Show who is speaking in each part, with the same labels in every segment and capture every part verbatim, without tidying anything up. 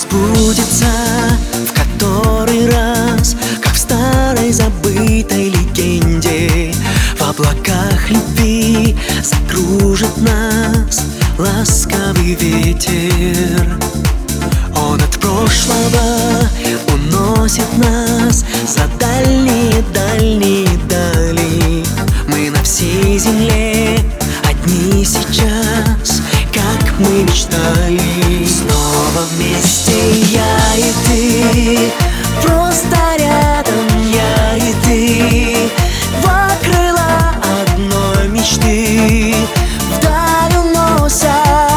Speaker 1: сбудется в который раз, как в старой забытой легенде. В облаках любви закружит нас ласковый ветер. Он от прошлого уносит нас за дальние-дальние дали. Мы на всей земле одни сейчас, как мы мечтали. Снова вместе я и ты, просто рядом я и ты. Два крыла одной мечты вдаль уносят.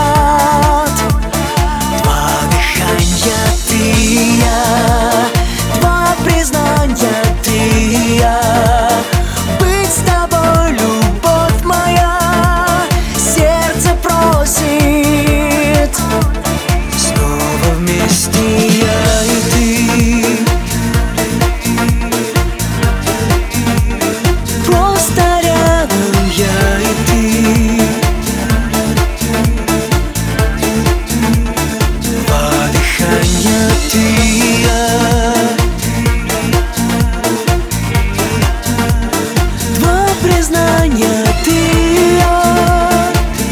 Speaker 1: Два дыхания ты и я, два признания ты и я. Быть с тобой, любовь моя, сердце просит. Снова вместе я и ты, просто рядом я и ты. Два дыхания ты и я, два признания ты и я.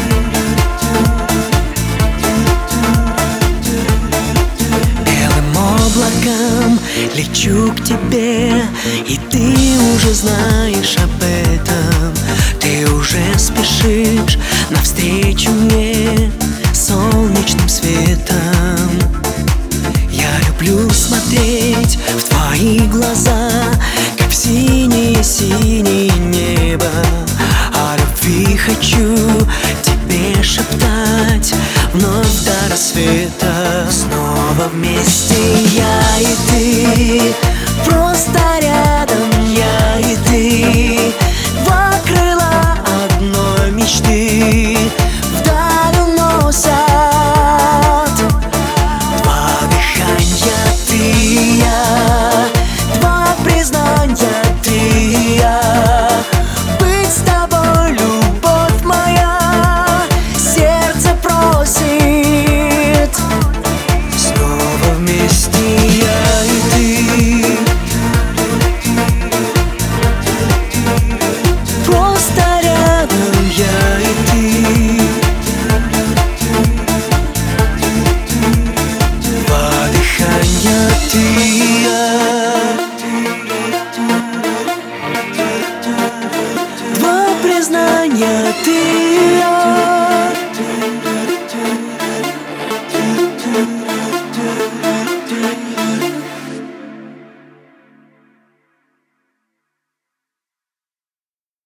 Speaker 1: Белым облаком лечу к тебе, и ты уже знаешь об этом. Ты уже спешишь навстречу мне солнечным светом. Я люблю смотреть в твои глаза, как в синее-синее небо. О любви хочу тебе шептать вновь до рассвета. Снова вместе я и ты, просто